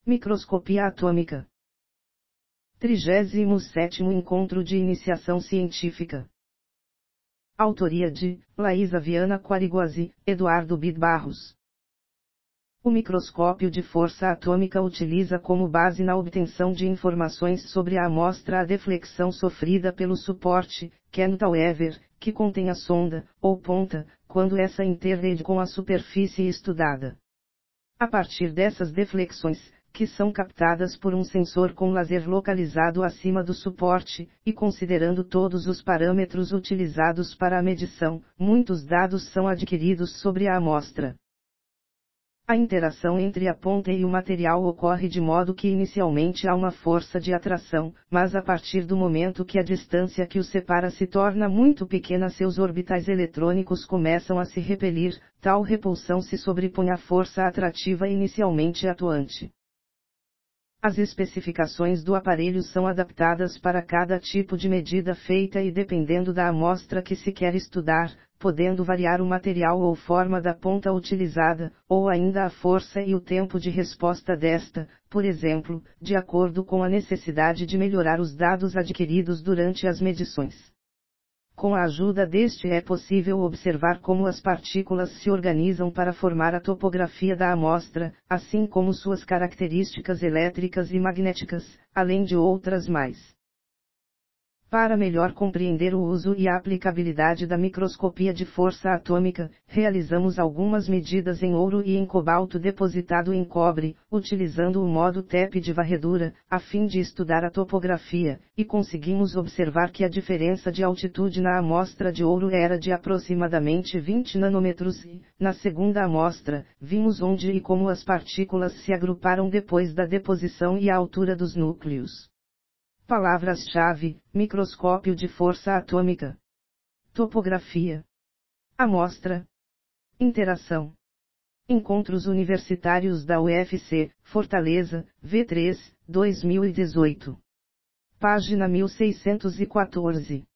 Microscopia atômica. 37º Encontro de Iniciação Científica. Autoria de Laísa Viana Quariguasi, Eduardo Bid Barros. O microscópio de força atômica utiliza como base na obtenção de informações sobre a amostra a deflexão sofrida pelo suporte, cantilever, que contém a sonda, ou ponta, quando essa interage com a superfície estudada. A partir dessas deflexões, que são captadas por um sensor com laser localizado acima do suporte, e considerando todos os parâmetros utilizados para a medição, muitos dados são adquiridos sobre a amostra. A interação entre a ponta e o material ocorre de modo que inicialmente há uma força de atração, mas a partir do momento que a distância que os separa se torna muito pequena, seus orbitais eletrônicos começam a se repelir, tal repulsão se sobrepõe à força atrativa inicialmente atuante. As especificações do aparelho são adaptadas para cada tipo de medida feita e dependendo da amostra que se quer estudar, podendo variar o material ou forma da ponta utilizada, ou ainda a força e o tempo de resposta desta, por exemplo, de acordo com a necessidade de melhorar os dados adquiridos durante as medições. Com a ajuda deste é possível observar como as partículas se organizam para formar a topografia da amostra, assim como suas características elétricas e magnéticas, além de outras mais. Para melhor compreender o uso e a aplicabilidade da microscopia de força atômica, realizamos algumas medidas em ouro e em cobalto depositado em cobre, utilizando o modo TEP de varredura, a fim de estudar a topografia, e conseguimos observar que a diferença de altitude na amostra de ouro era de aproximadamente 20 nanômetros e, na segunda amostra, vimos onde e como as partículas se agruparam depois da deposição e a altura dos núcleos. Palavras-chave: microscópio de força atômica, topografia, amostra, interação. Encontros Universitários da UFC, Fortaleza, V3, 2018. Página 1614.